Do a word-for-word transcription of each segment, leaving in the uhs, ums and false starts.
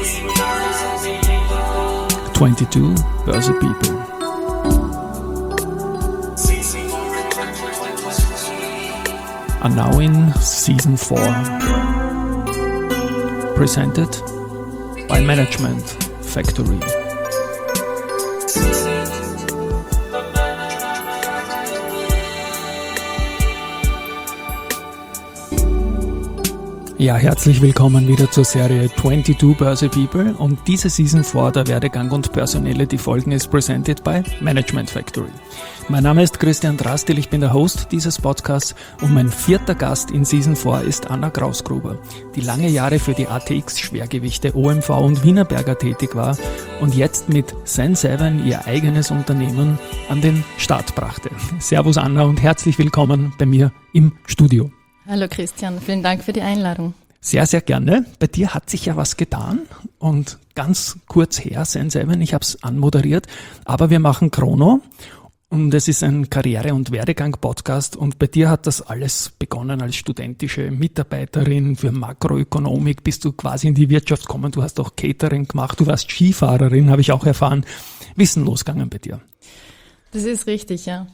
twenty-two Börse People. Are now in season four. Presented by Management Factory. Ja, herzlich willkommen wieder zur Serie twenty-two Börse People und diese Season four der Werdegang und Personality Folgen ist presented by Management Factory. Mein Name ist Christian Drastil, ich bin der Host dieses Podcasts und mein vierter Gast in Season four ist Anna Krausgruber, die lange Jahre für die A T X-Schwergewichte, O M V und Wienerberger tätig war und jetzt mit Sen Seven ihr eigenes Unternehmen an den Start brachte. Servus Anna und herzlich willkommen bei mir im Studio. Hallo Christian, vielen Dank für die Einladung. Sehr, sehr gerne. Bei dir hat sich ja was getan und ganz kurz her, Sen Seven, ich habe es anmoderiert, aber wir machen Chrono und es ist ein Karriere- und Werdegang-Podcast und bei dir hat das alles begonnen als studentische Mitarbeiterin für Makroökonomik, bist du quasi in die Wirtschaft gekommen, du hast auch Catering gemacht, du warst Skifahrerin, habe ich auch erfahren. Wie ist denn losgegangen bei dir? Das ist richtig, ja.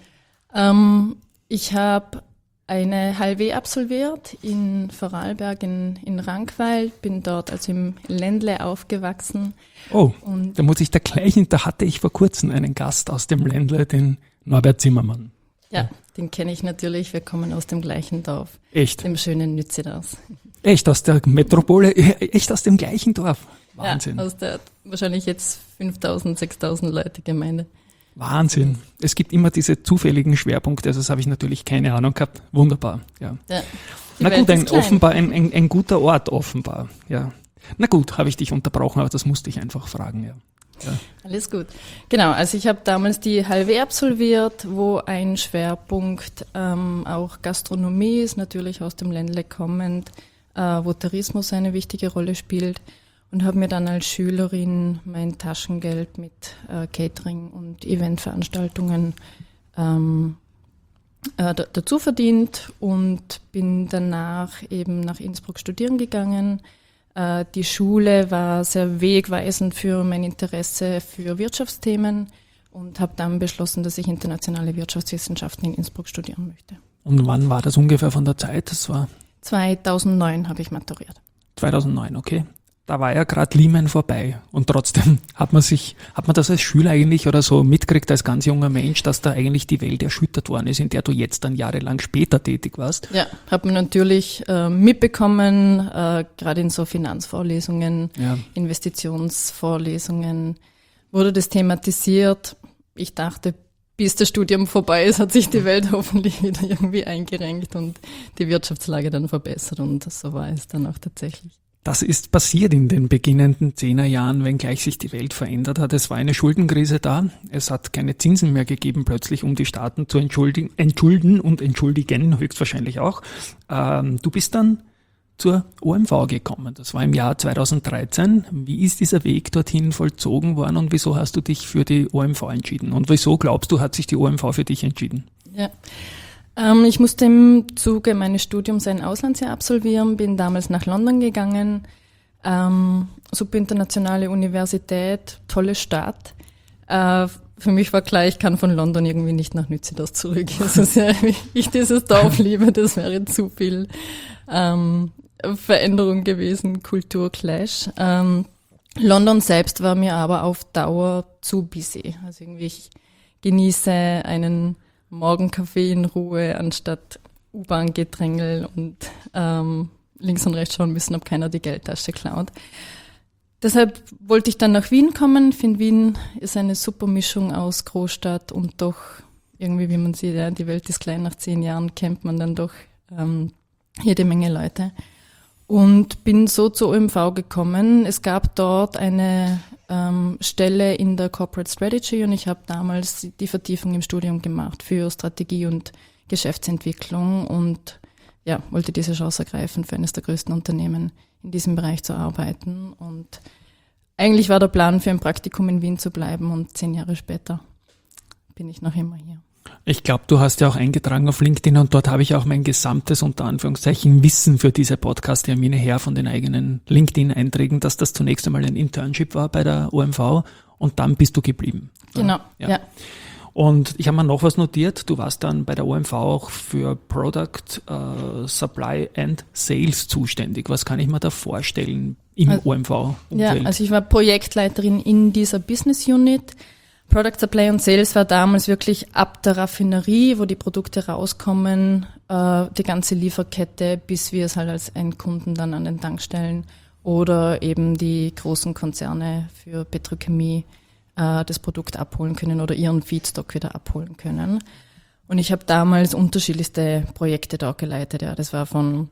Ähm, ich habe eine H L W absolviert in Vorarlberg in, in Rankweil, bin dort also im Ländle aufgewachsen. Oh, und da muss ich da gleich, da hatte ich vor kurzem einen Gast aus dem Ländle, den Norbert Zimmermann. Ja, den kenne ich natürlich, wir kommen aus dem gleichen Dorf. Echt? Dem schönen Nützedas. Echt, aus der Metropole, echt aus dem gleichen Dorf? Wahnsinn. Ja, aus der wahrscheinlich jetzt fünftausend, sechstausend Leute Gemeinde. Wahnsinn. Es gibt immer diese zufälligen Schwerpunkte, also das habe ich natürlich keine Ahnung gehabt. Wunderbar, ja. ja Na gut, ein, offenbar ein, ein, ein guter Ort, offenbar, ja. Na gut, habe ich dich unterbrochen, aber das musste ich einfach fragen, ja. ja. Alles gut. Genau, also ich habe damals die H L W absolviert, wo ein Schwerpunkt ähm, auch Gastronomie ist, natürlich aus dem Ländle kommend, äh, wo Tourismus eine wichtige Rolle spielt. Und habe mir dann als Schülerin mein Taschengeld mit äh, Catering und Eventveranstaltungen ähm, äh, d- dazu verdient und bin danach eben nach Innsbruck studieren gegangen. Äh, die Schule war sehr wegweisend für mein Interesse für Wirtschaftsthemen und habe dann beschlossen, dass ich internationale Wirtschaftswissenschaften in Innsbruck studieren möchte. Und wann war das ungefähr von der Zeit? Das war zweitausendneun habe ich maturiert. zweitausendneun, okay. Da war ja gerade Lehman vorbei und trotzdem hat man sich, hat man das als Schüler eigentlich oder so mitgekriegt als ganz junger Mensch, dass da eigentlich die Welt erschüttert worden ist, in der du jetzt dann jahrelang später tätig warst? Ja, hat man natürlich äh, mitbekommen, äh, gerade in so Finanzvorlesungen, ja. Investitionsvorlesungen wurde das thematisiert. Ich dachte, bis das Studium vorbei ist, hat sich die Welt hoffentlich wieder irgendwie eingerenkt und die Wirtschaftslage dann verbessert und so war es dann auch tatsächlich. Das ist passiert in den beginnenden Zehnerjahren, wenngleich sich die Welt verändert hat. Es war eine Schuldenkrise da. Es hat keine Zinsen mehr gegeben, plötzlich, um die Staaten zu entschuldigen, entschulden und entschuldigen, höchstwahrscheinlich auch. Ähm, du bist dann zur O M V gekommen. Das war im Jahr zweitausenddreizehn. Wie ist dieser Weg dorthin vollzogen worden und wieso hast du dich für die O M V entschieden? Und wieso glaubst du, hat sich die O M V für dich entschieden? Ja. Ähm, ich musste im Zuge meines Studiums ein Auslandsjahr absolvieren, bin damals nach London gegangen, ähm, super internationale Universität, tolle Stadt. Äh, für mich war klar, ich kann von London irgendwie nicht nach Nützedas zurück. Also sehr, ich dieses Dorf liebe, das wäre zu viel ähm, Veränderung gewesen, Kulturclash. Ähm, London selbst war mir aber auf Dauer zu busy. Also irgendwie ich genieße einen Morgenkaffee in Ruhe, anstatt U-Bahn-Gedrängel und ähm, links und rechts schauen müssen, ob keiner die Geldtasche klaut. Deshalb wollte ich dann nach Wien kommen. Ich finde, Wien ist eine super Mischung aus Großstadt und doch irgendwie, wie man sieht, ja, die Welt ist klein, nach zehn Jahren kennt man dann doch ähm, jede Menge Leute. Und bin so zur O M V gekommen. Es gab dort eine ähm, Stelle in der Corporate Strategy und ich habe damals die Vertiefung im Studium gemacht für Strategie und Geschäftsentwicklung und ja, wollte diese Chance ergreifen, für eines der größten Unternehmen in diesem Bereich zu arbeiten. Und eigentlich war der Plan, für ein Praktikum in Wien zu bleiben und zehn Jahre später bin ich noch immer hier. Ich glaube, du hast ja auch eingetragen auf LinkedIn und dort habe ich auch mein gesamtes, unter Anführungszeichen, Wissen für diese Podcast-Termine her von den eigenen LinkedIn-Einträgen, dass das zunächst einmal ein Internship war bei der O M V und dann bist du geblieben. Genau, ja. ja. Und ich habe mir noch was notiert. Du warst dann bei der O M V auch für Product uh, Supply and Sales zuständig. Was kann ich mir da vorstellen im also, O M V-Umfeld? Ja, also ich war Projektleiterin in dieser Business Unit. Product Supply und Sales war damals wirklich ab der Raffinerie, wo die Produkte rauskommen, äh, die ganze Lieferkette, bis wir es halt als Endkunden dann an den Tankstellen oder eben die großen Konzerne für Petrochemie äh, das Produkt abholen können oder ihren Feedstock wieder abholen können. Und ich habe damals unterschiedlichste Projekte da geleitet. Ja, das war von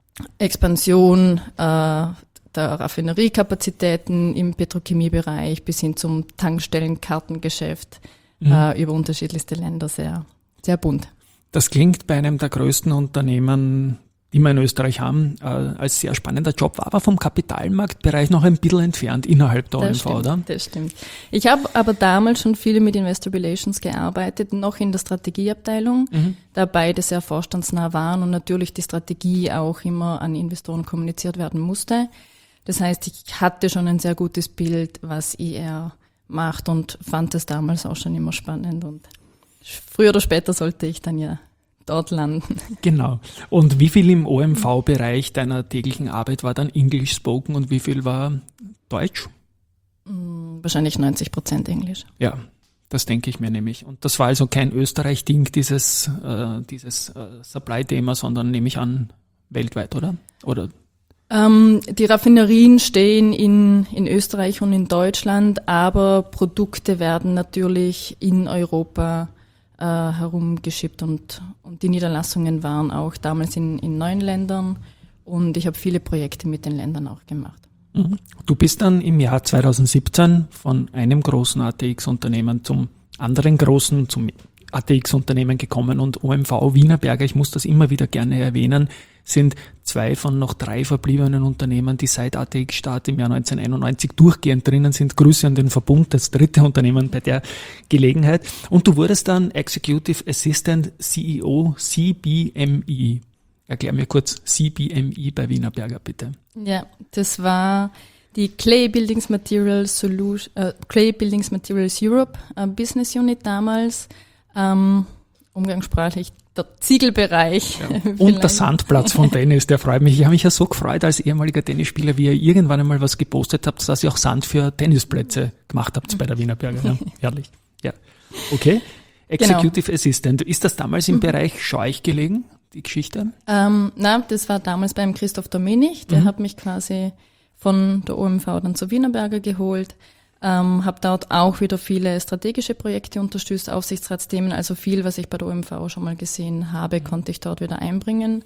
Expansion äh, der Raffineriekapazitäten im Petrochemiebereich bis hin zum Tankstellenkartengeschäft mhm. äh, über unterschiedlichste Länder, sehr, sehr bunt. Das klingt bei einem der größten Unternehmen, die wir in Österreich haben, äh, als sehr spannender Job, war aber vom Kapitalmarktbereich noch ein bisschen entfernt innerhalb der O M V, stimmt, oder? Das stimmt. Ich habe aber damals schon viel mit Investor Relations gearbeitet, noch in der Strategieabteilung, mhm. da beide sehr vorstandsnah waren und natürlich die Strategie auch immer an Investoren kommuniziert werden musste. Das heißt, ich hatte schon ein sehr gutes Bild, was I R macht und fand es damals auch schon immer spannend. Und früher oder später sollte ich dann ja dort landen. Genau. Und wie viel im O M V-Bereich deiner täglichen Arbeit war dann English spoken und wie viel war Deutsch? Wahrscheinlich neunzig Prozent Englisch. Ja, das denke ich mir nämlich. Und das war also kein Österreich-Ding, dieses, äh, dieses äh, Supply-Thema, sondern nehme ich an, weltweit, oder? Oder? Ähm, die Raffinerien stehen in, in Österreich und in Deutschland, aber Produkte werden natürlich in Europa äh, herumgeschippt und, und die Niederlassungen waren auch damals in, in neun Ländern und ich habe viele Projekte mit den Ländern auch gemacht. Mhm. Du bist dann im Jahr zweitausendsiebzehn von einem großen A T X-Unternehmen zum anderen großen, zum A T X-Unternehmen gekommen und O M V Wienerberger, ich muss das immer wieder gerne erwähnen, sind zwei von noch drei verbliebenen Unternehmen, die seit A T X-Start im Jahr neunzehnhunderteinundneunzig durchgehend drinnen sind. Grüße an den Verbund, das dritte Unternehmen bei der Gelegenheit. Und du wurdest dann Executive Assistant C E O C B M I. Erklär mir kurz C B M I bei Wienerberger, bitte. Ja, das war die Clay Buildings Materials Solution, äh, Clay Buildings Materials Europe äh, Business Unit damals. Ähm, umgangssprachlich der Ziegelbereich. Ja. Und der Sandplatz von Tennis, der freut mich. Ich habe mich ja so gefreut als ehemaliger Tennisspieler, wie ihr irgendwann einmal was gepostet habt, dass ihr auch Sand für Tennisplätze gemacht habt bei der Wienerberger. Ja, herrlich. Ja. Okay. Executive genau. Assistant. Ist das damals im mhm. Bereich Scheuch gelegen, die Geschichte? Ähm, na, das war damals beim Christoph Domenig. Der mhm. hat mich quasi von der O M V dann zur Wienerberger geholt. Ähm, habe dort auch wieder viele strategische Projekte unterstützt, Aufsichtsratsthemen, also viel, was ich bei der O M V schon mal gesehen habe, mhm. konnte ich dort wieder einbringen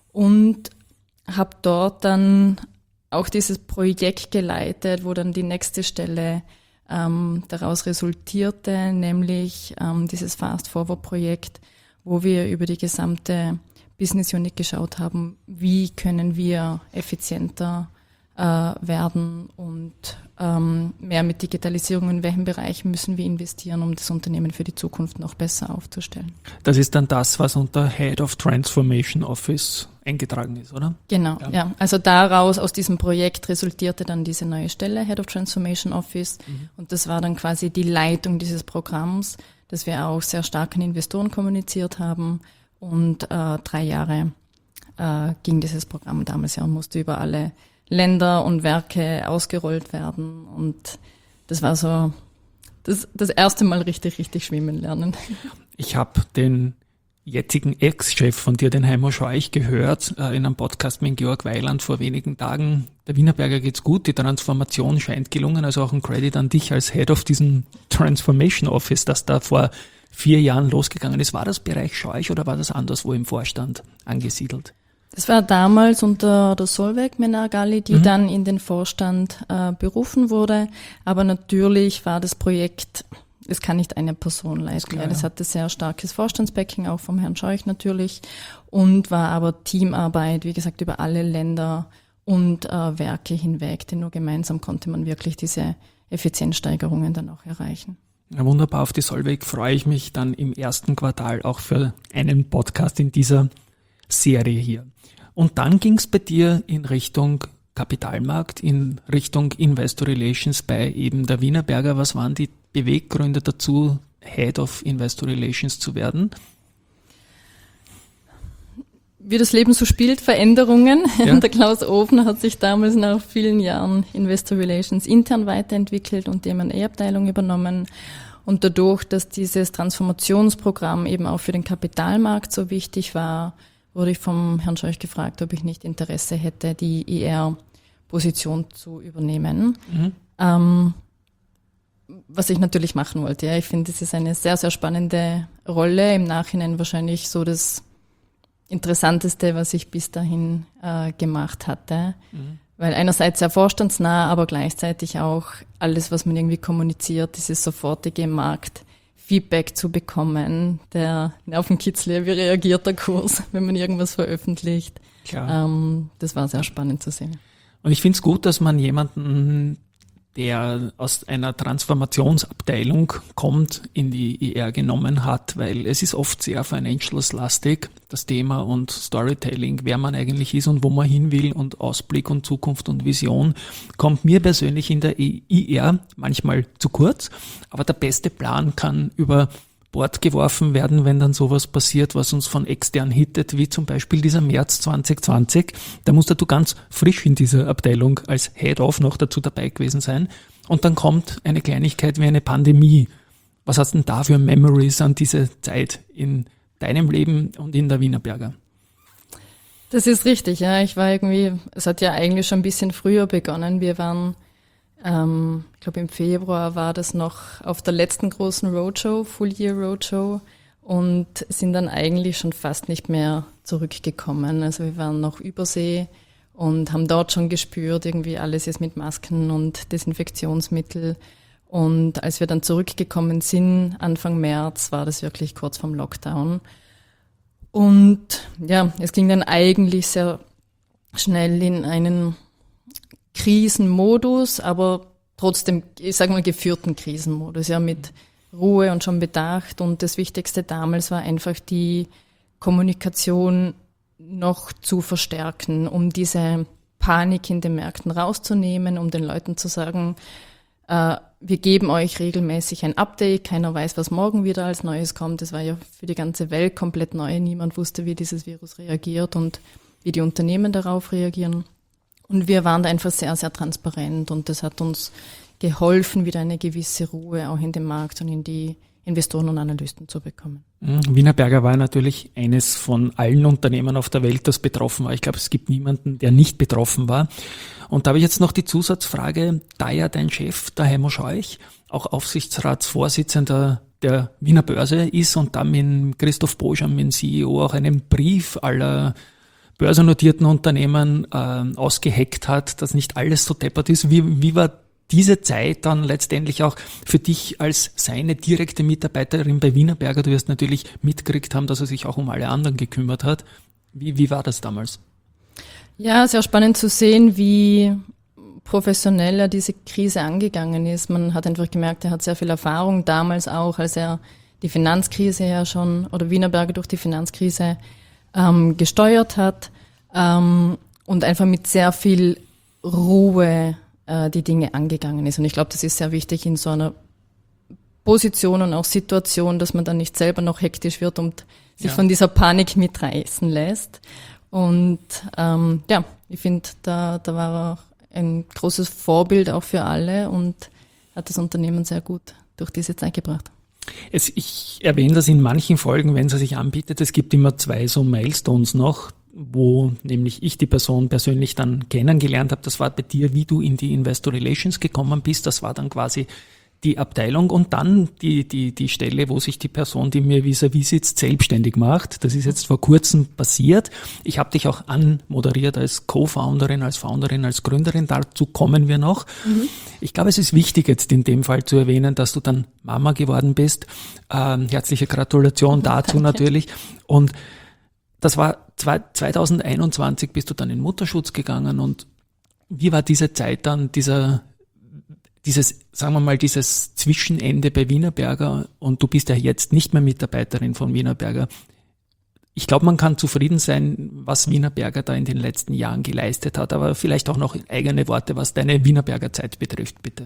und habe dort dann auch dieses Projekt geleitet, wo dann die nächste Stelle ähm, daraus resultierte, nämlich ähm, dieses Fast-Forward-Projekt, wo wir über die gesamte Business Unit geschaut haben, wie können wir effizienter äh, werden und ähm, mehr mit Digitalisierung, in welchem Bereich müssen wir investieren, um das Unternehmen für die Zukunft noch besser aufzustellen. Das ist dann das, was unter Head of Transformation Office eingetragen ist, oder? Genau, ja. ja. Also daraus, aus diesem Projekt resultierte dann diese neue Stelle, Head of Transformation Office. Mhm. Und das war dann quasi die Leitung dieses Programms, das wir auch sehr stark an Investoren kommuniziert haben. Und äh, drei Jahre äh, ging dieses Programm damals ja und musste über alle Länder und Werke ausgerollt werden. Und das war so das, das erste Mal richtig, richtig schwimmen lernen. Ich habe den jetzigen Ex-Chef von dir, den Heimo Scheuch, gehört äh, in einem Podcast mit Georg Weiland vor wenigen Tagen. Der Wienerberger geht's gut, die Transformation scheint gelungen, also auch ein Credit an dich als Head of diesem Transformation Office, das da vor vier Jahren losgegangen ist. War das Bereich Scheuch oder war das anderswo im Vorstand angesiedelt? Das war damals unter der Solveig Menargali, die mhm. dann in den Vorstand äh, berufen wurde. Aber natürlich war das Projekt, es kann nicht eine Person leisten. Klar, ja. Das hatte sehr starkes Vorstandsbacking, auch vom Herrn Scheuch natürlich. Und war aber Teamarbeit, wie gesagt, über alle Länder und äh, Werke hinweg. Denn nur gemeinsam konnte man wirklich diese Effizienzsteigerungen dann auch erreichen. Ja, wunderbar, auf die Solveig freue ich mich dann im ersten Quartal auch für einen Podcast in dieser Serie hier. Und dann ging es bei dir in Richtung Kapitalmarkt, in Richtung Investor Relations bei eben der Wienerberger. Was waren die Beweggründe dazu, Head of Investor Relations zu werden? Wie das Leben so spielt, Veränderungen. Ja. Der Klaus Ofner hat sich damals nach vielen Jahren Investor Relations intern weiterentwickelt und die M und A-Abteilung übernommen. Und dadurch, dass dieses Transformationsprogramm eben auch für den Kapitalmarkt so wichtig war, wurde ich vom Herrn Scheuch gefragt, ob ich nicht Interesse hätte, die I R-Position zu übernehmen. Mhm. Ähm, was ich natürlich machen wollte. Ja. Ich finde, es ist eine sehr, sehr spannende Rolle. Im Nachhinein wahrscheinlich so das Interessanteste, was ich bis dahin äh, gemacht hatte. Mhm. Weil einerseits sehr vorstandsnah, aber gleichzeitig auch alles, was man irgendwie kommuniziert, dieses sofortige Marktfeedback zu bekommen, der Nervenkitzler, wie reagiert der Kurs, wenn man irgendwas veröffentlicht. Klar. Ähm, das war sehr spannend zu sehen. Und ich finde es gut, dass man jemanden, der aus einer Transformationsabteilung kommt, in die I R genommen hat, weil es ist oft sehr financials-lastig, das Thema und Storytelling, wer man eigentlich ist und wo man hin will und Ausblick und Zukunft und Vision, kommt mir persönlich in der I R manchmal zu kurz, aber der beste Plan kann über Bord geworfen werden, wenn dann sowas passiert, was uns von extern hittet, wie zum Beispiel dieser März zwanzig zwanzig. Da musst du ganz frisch in dieser Abteilung als Head-Off noch dazu dabei gewesen sein. Und dann kommt eine Kleinigkeit wie eine Pandemie. Was hast du denn da für Memories an diese Zeit in deinem Leben und in der Wienerberger? Das ist richtig, ja. Ich war irgendwie, es hat ja eigentlich schon ein bisschen früher begonnen. Wir waren Ähm, ich glaube, im Februar war das noch auf der letzten großen Roadshow, Full Year Roadshow, und sind dann eigentlich schon fast nicht mehr zurückgekommen. Also wir waren noch übersee und haben dort schon gespürt, irgendwie alles ist mit Masken und Desinfektionsmittel. Und als wir dann zurückgekommen sind, Anfang März, war das wirklich kurz vorm Lockdown. Und ja, es ging dann eigentlich sehr schnell in einen Krisenmodus, aber trotzdem, ich sage mal, geführten Krisenmodus, ja, mit Ruhe und schon Bedacht. Und das Wichtigste damals war einfach die Kommunikation noch zu verstärken, um diese Panik in den Märkten rauszunehmen, um den Leuten zu sagen, äh, wir geben euch regelmäßig ein Update, keiner weiß, was morgen wieder als Neues kommt. Das war ja für die ganze Welt komplett neu, niemand wusste, wie dieses Virus reagiert und wie die Unternehmen darauf reagieren. Und wir waren da einfach sehr, sehr transparent und das hat uns geholfen, wieder eine gewisse Ruhe auch in den Markt und in die Investoren und Analysten zu bekommen. Wienerberger war natürlich eines von allen Unternehmen auf der Welt, das betroffen war. Ich glaube, es gibt niemanden, der nicht betroffen war. Und da habe ich jetzt noch die Zusatzfrage, da ja dein Chef, der Heimo Scheuch, auch Aufsichtsratsvorsitzender der Wiener Börse ist und dann mit Christoph Boscham, mit dem C E O, auch einen Brief aller börsennotierten Unternehmen äh, ausgeheckt hat, dass nicht alles so deppert ist. Wie, wie war diese Zeit dann letztendlich auch für dich als seine direkte Mitarbeiterin bei Wienerberger? Du wirst natürlich mitgekriegt haben, dass er sich auch um alle anderen gekümmert hat. Wie, wie war das damals? Ja, sehr spannend zu sehen, wie professionell er diese Krise angegangen ist. Man hat einfach gemerkt, er hat sehr viel Erfahrung, damals auch, als er die Finanzkrise ja schon, oder Wienerberger durch die Finanzkrise ähm, gesteuert hat ähm, und einfach mit sehr viel Ruhe äh, die Dinge angegangen ist. Und ich glaube, das ist sehr wichtig in so einer Position und auch Situation, dass man dann nicht selber noch hektisch wird und sich ja. von dieser Panik mitreißen lässt. Und ähm, ja, ich finde, da, da war er auch ein großes Vorbild auch für alle und hat das Unternehmen sehr gut durch diese Zeit gebracht. Es, ich erwähne das in manchen Folgen, wenn es sich anbietet. Es gibt immer zwei so Milestones noch, wo nämlich ich die Person persönlich dann kennengelernt habe. Das war bei dir, wie du in die Investor Relations gekommen bist. Das war dann quasi die Abteilung und dann die, die, die Stelle, wo sich die Person, die mir vis-à-vis sitzt, selbstständig macht. Das ist jetzt vor kurzem passiert. Ich habe dich auch anmoderiert als Co-Founderin, als Founderin, als Gründerin. Dazu kommen wir noch. Mhm. Ich glaube, es ist wichtig jetzt in dem Fall zu erwähnen, dass du dann Mama geworden bist. Ähm, herzliche Gratulation dazu natürlich. Und das war zwanzig einundzwanzig, bist du dann in Mutterschutz gegangen und wie war diese Zeit dann, dieser dieses, sagen wir mal, dieses Zwischenende bei Wienerberger und du bist ja jetzt nicht mehr Mitarbeiterin von Wienerberger. Ich glaube, man kann zufrieden sein, was Wienerberger da in den letzten Jahren geleistet hat, aber vielleicht auch noch eigene Worte, was deine Wienerberger Zeit betrifft, bitte.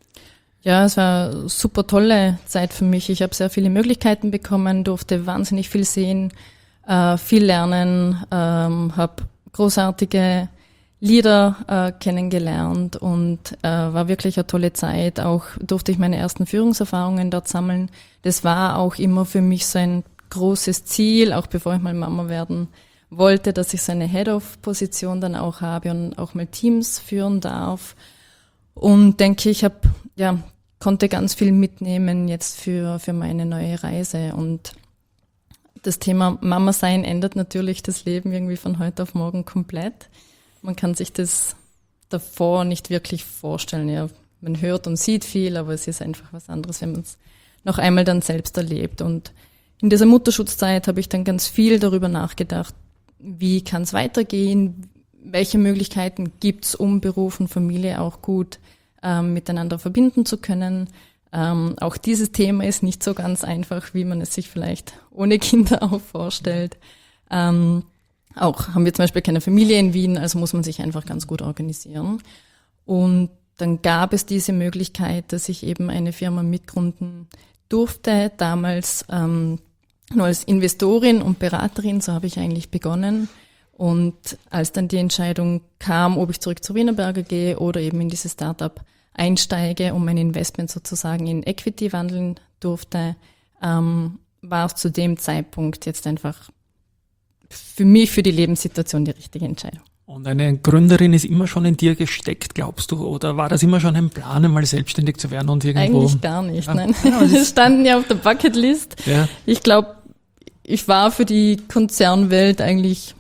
Ja, es war eine super tolle Zeit für mich. Ich habe sehr viele Möglichkeiten bekommen, durfte wahnsinnig viel sehen, äh, viel lernen, ähm, habe großartige Lieder äh, kennengelernt und äh, war wirklich eine tolle Zeit. Auch durfte ich meine ersten Führungserfahrungen dort sammeln. Das war auch immer für mich so ein großes Ziel, auch bevor ich mal Mama werden wollte, dass ich so eine Head-of-Position dann auch habe und auch mal Teams führen darf. Und denke, ich habe, ja, konnte ganz viel mitnehmen jetzt für, für meine neue Reise. Und das Thema Mama sein ändert natürlich das Leben irgendwie von heute auf morgen komplett. Man kann sich das davor nicht wirklich vorstellen. Ja, man hört und sieht viel, aber es ist einfach was anderes, wenn man es noch einmal dann selbst erlebt. Und in dieser Mutterschutzzeit habe ich dann ganz viel darüber nachgedacht, wie kann es weitergehen, welche Möglichkeiten gibt es, um Beruf und Familie auch gut ähm, miteinander verbinden zu können. Ähm, auch dieses Thema ist nicht so ganz einfach, wie man es sich vielleicht ohne Kinder auch vorstellt. Ähm, auch haben wir zum Beispiel keine Familie in Wien, also muss man sich einfach ganz gut organisieren. Und dann gab es diese Möglichkeit, dass ich eben eine Firma mitgründen durfte, damals ähm, nur als Investorin und Beraterin, so habe ich eigentlich begonnen. Und als dann die Entscheidung kam, ob ich zurück zu Wienerberger gehe oder eben in dieses Startup einsteige und mein Investment sozusagen in Equity wandeln durfte, ähm, war es zu dem Zeitpunkt jetzt einfach für mich, für die Lebenssituation die richtige Entscheidung. Und eine Gründerin ist immer schon in dir gesteckt, glaubst du? Oder war das immer schon ein Plan, einmal selbstständig zu werden und irgendwo? Eigentlich gar nicht, ah, nein. Ja, das standen ja auf der Bucketlist. Ja. Ich glaube, ich war für die Konzernwelt eigentlich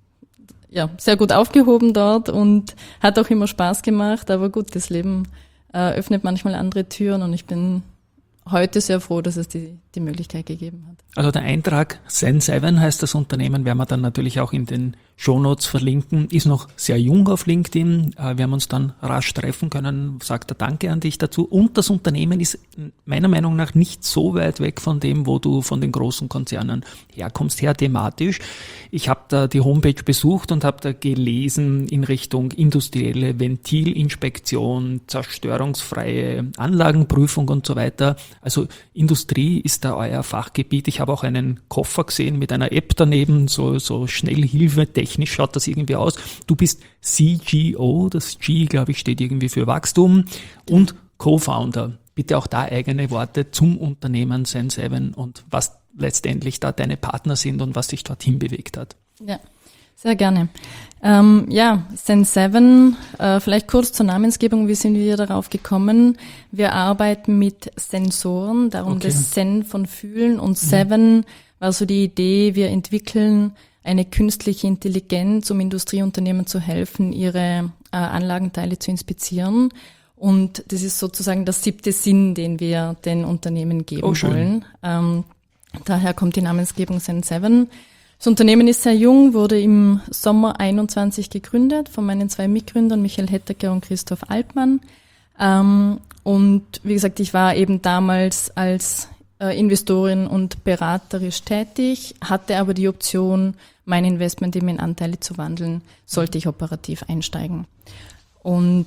ja sehr gut aufgehoben dort und hat auch immer Spaß gemacht. Aber gut, das Leben äh, öffnet manchmal andere Türen und ich bin heute sehr froh, dass es die, die Möglichkeit gegeben hat. Also der Eintrag Sen sieben heißt das Unternehmen, werden wir dann natürlich auch in den Shownotes verlinken, ist noch sehr jung auf LinkedIn, wir haben uns dann rasch treffen können, sagt er Danke an dich dazu und das Unternehmen ist meiner Meinung nach nicht so weit weg von dem, wo du von den großen Konzernen herkommst, her thematisch. Ich habe da die Homepage besucht und habe da gelesen in Richtung industrielle Ventilinspektion, zerstörungsfreie Anlagenprüfung und so weiter. Also Industrie ist da euer Fachgebiet. Ich habe auch einen Koffer gesehen mit einer App daneben, so, so Schnellhilfe, technisch schaut das irgendwie aus. Du bist C G O, das G, glaube ich, steht irgendwie für Wachstum und Co-Founder. Bitte auch da eigene Worte zum Unternehmen Sen sieben und was letztendlich da deine Partner sind und was dich dorthin bewegt hat. Ja, sehr gerne. Ähm, ja, Sen sieben, äh, vielleicht kurz zur Namensgebung, wie sind wir darauf gekommen? Wir arbeiten mit Sensoren, darum okay. Das Sen von Fühlen und Seven mhm. war so die Idee, wir entwickeln eine künstliche Intelligenz, um Industrieunternehmen zu helfen, ihre äh, Anlagenteile zu inspizieren. Und das ist sozusagen der siebte Sinn, den wir den Unternehmen geben oh, wollen. Ähm, daher kommt die Namensgebung Sen sieben. Das Unternehmen ist sehr jung, wurde im Sommer einundzwanzig gegründet von meinen zwei Mitgründern, Michael Hettecker und Christoph Altmann. Ähm, und wie gesagt, ich war eben damals als äh, Investorin und beraterisch tätig, hatte aber die Option, mein Investment eben in Anteile zu wandeln, sollte ich operativ einsteigen. Und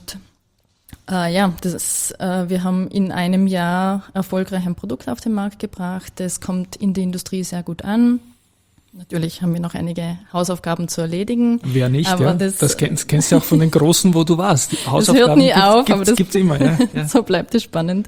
äh, ja, das ist, äh, wir haben in einem Jahr erfolgreich ein Produkt auf den Markt gebracht. Es kommt in der Industrie sehr gut an. Natürlich haben wir noch einige Hausaufgaben zu erledigen. Wer nicht, aber ja. Das, das kennst, kennst du auch von den Großen, wo du warst. Die Hausaufgaben das hört nie gibt, auf, gibt's, aber das gibt's immer. Ja, ja. So bleibt es spannend.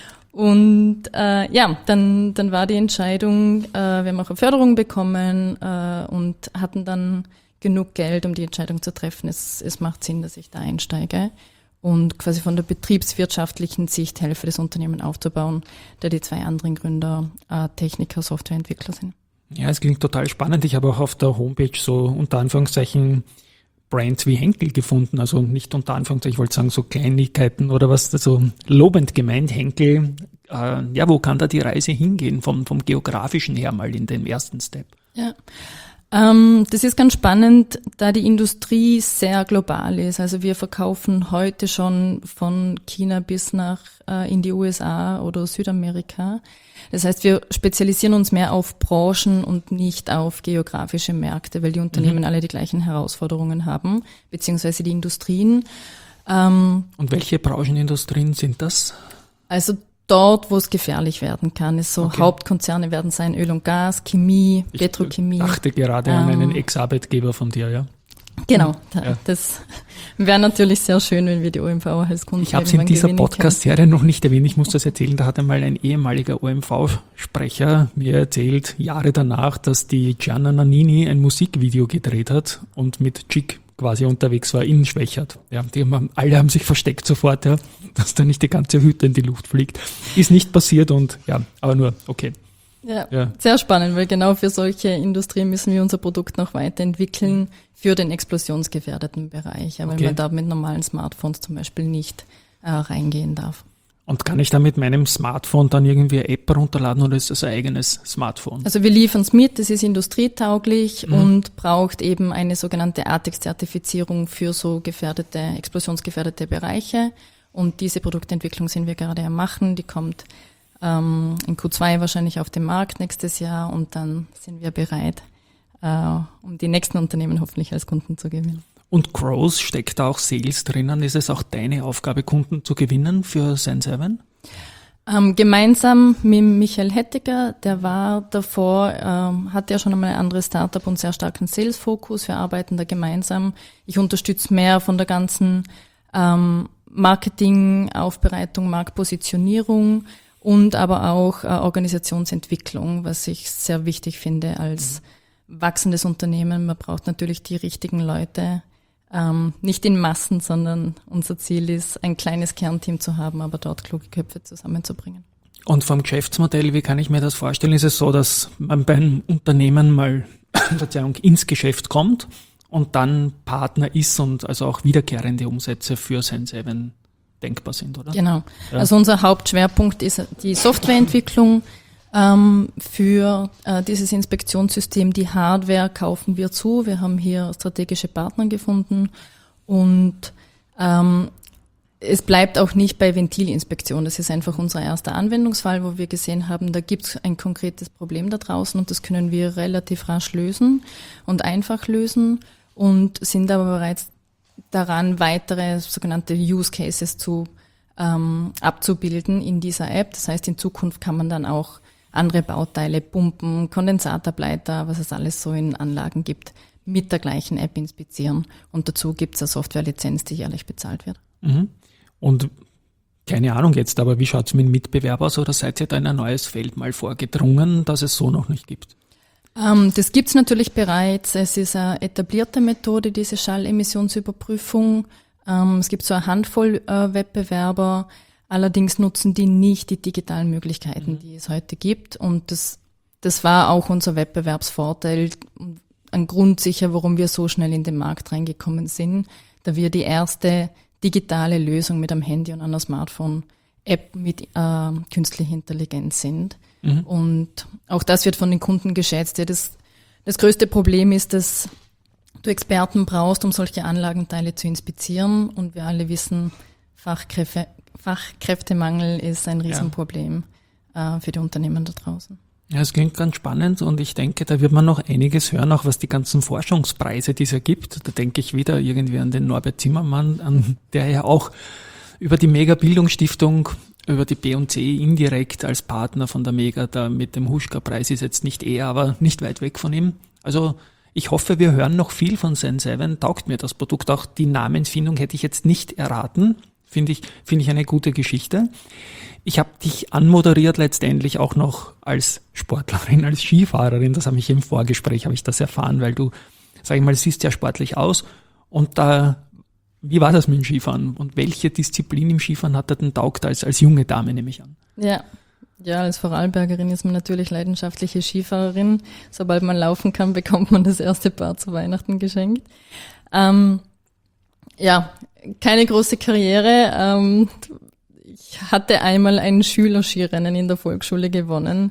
Und äh, ja, dann dann war die Entscheidung, äh, wir haben auch eine Förderung bekommen äh, und hatten dann genug Geld, um die Entscheidung zu treffen. Es, es macht Sinn, dass ich da einsteige und quasi von der betriebswirtschaftlichen Sicht helfe, das Unternehmen aufzubauen, da die zwei anderen Gründer äh, Techniker, Softwareentwickler sind. Ja, es klingt total spannend. Ich habe auch auf der Homepage so unter Anführungszeichen Brands wie Henkel gefunden, also nicht unter Anführungszeichen, ich wollte sagen so Kleinigkeiten oder was, also lobend gemeint, Henkel, äh, ja, wo kann da die Reise hingehen vom, vom geografischen her mal in dem ersten Step? Ja, Ähm, das ist ganz spannend, da die Industrie sehr global ist. Also wir verkaufen heute schon von China bis nach äh, in die U S A oder Südamerika. Das heißt, wir spezialisieren uns mehr auf Branchen und nicht auf geografische Märkte, weil die Unternehmen mhm. alle die gleichen Herausforderungen haben, beziehungsweise die Industrien. Ähm, und welche Branchenindustrien sind das? Also dort, wo es gefährlich werden kann, ist so okay. Hauptkonzerne werden sein Öl und Gas, Chemie, ich Petrochemie. Ich dachte gerade ähm, an einen Ex-Arbeitgeber von dir, ja. Genau, ja. Das wäre natürlich sehr schön, wenn wir die O M V als Kunden Ich habe es in dieser Podcast-Serie noch nicht erwähnt, ich muss das erzählen, da hat einmal ein ehemaliger O M V-Sprecher mir erzählt, Jahre danach, dass die Gianna Nannini ein Musikvideo gedreht hat und mit Chick quasi unterwegs war in Schwächert. Ja, die haben, alle haben sich versteckt sofort, ja, dass da nicht die ganze Hütte in die Luft fliegt. Ist nicht passiert und ja, aber nur, okay. Ja, ja, sehr spannend, weil genau für solche Industrien müssen wir unser Produkt noch weiterentwickeln für den explosionsgefährdeten Bereich, ja, weil okay. man da mit normalen Smartphones zum Beispiel nicht äh, reingehen darf. Und kann ich da mit meinem Smartphone dann irgendwie eine App runterladen oder ist das ein eigenes Smartphone? Also wir liefern es mit, es ist industrietauglich mhm. und braucht eben eine sogenannte A T E X-Zertifizierung für so gefährdete, explosionsgefährdete Bereiche. Und diese Produktentwicklung sind wir gerade am machen, die kommt ähm, in Q zwei wahrscheinlich auf den Markt nächstes Jahr und dann sind wir bereit, äh, um die nächsten Unternehmen hoffentlich als Kunden zu gewinnen. Und Growth, steckt da auch Sales drinnen? Ist es auch deine Aufgabe, Kunden zu gewinnen für Sen sieben? Ähm, gemeinsam mit Michael Hettiger, der war davor, ähm, hatte ja schon einmal ein anderes Startup und sehr starken Sales-Fokus. Wir arbeiten da gemeinsam. Ich unterstütze mehr von der ganzen ähm, Marketing, Aufbereitung, Marktpositionierung und aber auch äh, Organisationsentwicklung, was ich sehr wichtig finde als mhm. wachsendes Unternehmen. Man braucht natürlich die richtigen Leute, ähm, nicht in Massen, sondern unser Ziel ist, ein kleines Kernteam zu haben, aber dort kluge Köpfe zusammenzubringen. Und vom Geschäftsmodell, wie kann ich mir das vorstellen? Ist es so, dass man bei einem Unternehmen mal Verzeihung, ins Geschäft kommt und dann Partner ist und also auch wiederkehrende Umsätze für Sen sieben denkbar sind, oder? Genau. Ja. Also unser Hauptschwerpunkt ist die Softwareentwicklung ähm, für äh, dieses Inspektionssystem. Die Hardware kaufen wir zu. Wir haben hier strategische Partner gefunden und ähm, es bleibt auch nicht bei Ventilinspektion. Das ist einfach unser erster Anwendungsfall, wo wir gesehen haben, da gibt es ein konkretes Problem da draußen und das können wir relativ rasch lösen und einfach lösen und sind aber bereits daran, weitere sogenannte Use Cases zu ähm, abzubilden in dieser App. Das heißt, in Zukunft kann man dann auch andere Bauteile, Pumpen, Kondensatableiter, was es alles so in Anlagen gibt, mit der gleichen App inspizieren. Und dazu gibt es eine Softwarelizenz, die jährlich bezahlt wird. Mhm. Und keine Ahnung jetzt, aber wie schaut es mit dem Mitbewerb aus oder seid ihr da in ein neues Feld mal vorgedrungen, das es so noch nicht gibt? Ähm, das gibt's natürlich bereits. Es ist eine etablierte Methode, diese Schallemissionsüberprüfung. Ähm, es gibt so eine Handvoll äh, Wettbewerber, allerdings nutzen die nicht die digitalen Möglichkeiten, mhm. die es heute gibt. Und das, das war auch unser Wettbewerbsvorteil, ein Grund sicher, warum wir so schnell in den Markt reingekommen sind, da wir die erste digitale Lösung mit einem Handy und einer Smartphone-App mit äh, künstlicher Intelligenz sind. Mhm. Und auch das wird von den Kunden geschätzt. Ja, das, das größte Problem ist, dass du Experten brauchst, um solche Anlagenteile zu inspizieren. Und wir alle wissen, Fachkräfte, Fachkräftemangel ist ein Riesenproblem ja. äh, für die Unternehmen da draußen. Ja, es klingt ganz spannend und ich denke, da wird man noch einiges hören, auch was die ganzen Forschungspreise, die es ja gibt. Da denke ich wieder irgendwie an den Norbert Zimmermann, an der ja auch über die Mega-Bildungsstiftung, über die B und C indirekt als Partner von der Mega, da mit dem Huschka-Preis ist jetzt nicht er, aber nicht weit weg von ihm. Also ich hoffe, wir hören noch viel von Sen sieben. Taugt mir das Produkt. Auch die Namensfindung hätte ich jetzt nicht erraten. Finde ich, finde ich eine gute Geschichte. Ich habe dich anmoderiert letztendlich auch noch als Sportlerin, als Skifahrerin. Das habe ich im Vorgespräch, habe ich das erfahren, weil du, sag ich mal, siehst ja sportlich aus. Und da, wie war das mit dem Skifahren? Und welche Disziplin im Skifahren hat er denn taugt als, als junge Dame, nehme ich an? Ja, ja, als Vorarlbergerin ist man natürlich leidenschaftliche Skifahrerin. Sobald man laufen kann, bekommt man das erste Paar zu Weihnachten geschenkt. Ähm, ja, keine große Karriere. Ähm, ich hatte einmal ein Schülerskirennen in der Volksschule gewonnen.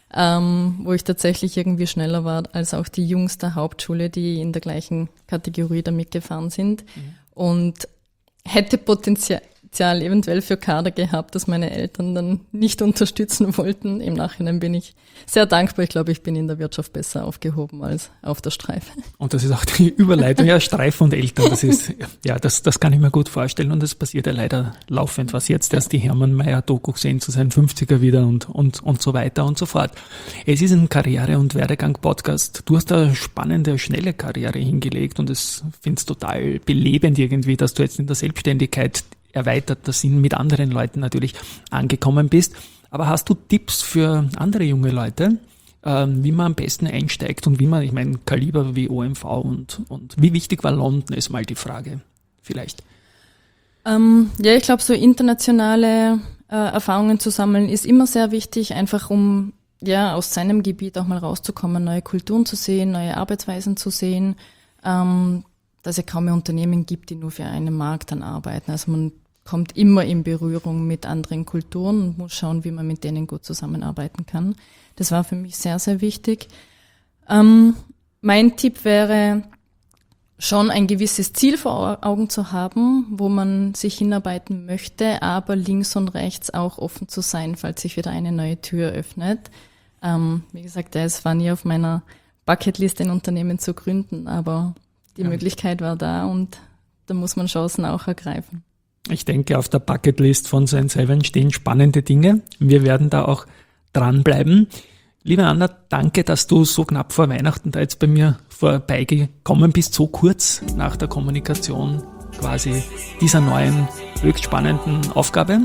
ähm, wo ich tatsächlich irgendwie schneller war als auch die Jungs der Hauptschule, die in der gleichen Kategorie da mitgefahren sind. Mhm. Und hätte Potenzial eventuell für Kader gehabt, dass meine Eltern dann nicht unterstützen wollten. Im Nachhinein bin ich sehr dankbar. Ich glaube, ich bin in der Wirtschaft besser aufgehoben als auf der Streife. Und das ist auch die Überleitung, ja, Streife und Eltern, das ist, ja, das, das kann ich mir gut vorstellen und das passiert ja leider laufend, was jetzt erst die Hermann Mayer-Doku sehen zu seinen fünfziger wieder und, und, und so weiter und so fort. Es ist ein Karriere- und Werdegang-Podcast. Du hast eine spannende, schnelle Karriere hingelegt und es finde es total belebend irgendwie, dass du jetzt in der Selbstständigkeit erweiterter Sinn mit anderen Leuten natürlich angekommen bist. Aber hast du Tipps für andere junge Leute, ähm, wie man am besten einsteigt und wie man, ich meine, Kaliber wie O M V und, und wie wichtig war London, ist mal die Frage vielleicht. Ähm, ja, ich glaube, so internationale äh, Erfahrungen zu sammeln ist immer sehr wichtig, einfach um ja aus seinem Gebiet auch mal rauszukommen, neue Kulturen zu sehen, neue Arbeitsweisen zu sehen, ähm, dass es kaum mehr Unternehmen gibt, die nur für einen Markt dann arbeiten. Also man kommt immer in Berührung mit anderen Kulturen und muss schauen, wie man mit denen gut zusammenarbeiten kann. Das war für mich sehr, sehr wichtig. Ähm, mein Tipp wäre, schon ein gewisses Ziel vor Augen zu haben, wo man sich hinarbeiten möchte, aber links und rechts auch offen zu sein, falls sich wieder eine neue Tür öffnet. Ähm, wie gesagt, es war nie auf meiner Bucketlist, ein Unternehmen zu gründen, aber die ja. Möglichkeit war da und da muss man Chancen auch ergreifen. Ich denke, auf der Bucketlist von Saint Seven stehen spannende Dinge. Wir werden da auch dranbleiben. Liebe Anna, danke, dass du so knapp vor Weihnachten da jetzt bei mir vorbeigekommen bist, so kurz nach der Kommunikation quasi dieser neuen, höchst spannenden Aufgabe.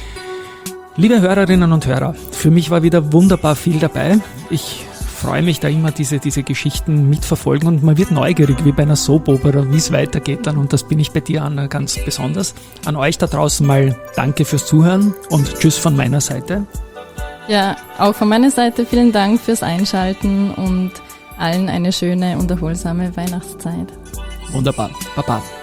Liebe Hörerinnen und Hörer, für mich war wieder wunderbar viel dabei. Ich freue mich da immer, diese, diese Geschichten mitverfolgen und man wird neugierig, wie bei einer Soap-Opera, wie es weitergeht dann und das bin ich bei dir, Anna, ganz besonders. An euch da draußen mal danke fürs Zuhören und tschüss von meiner Seite. Ja, auch von meiner Seite vielen Dank fürs Einschalten und allen eine schöne und erholsame Weihnachtszeit. Wunderbar, Baba.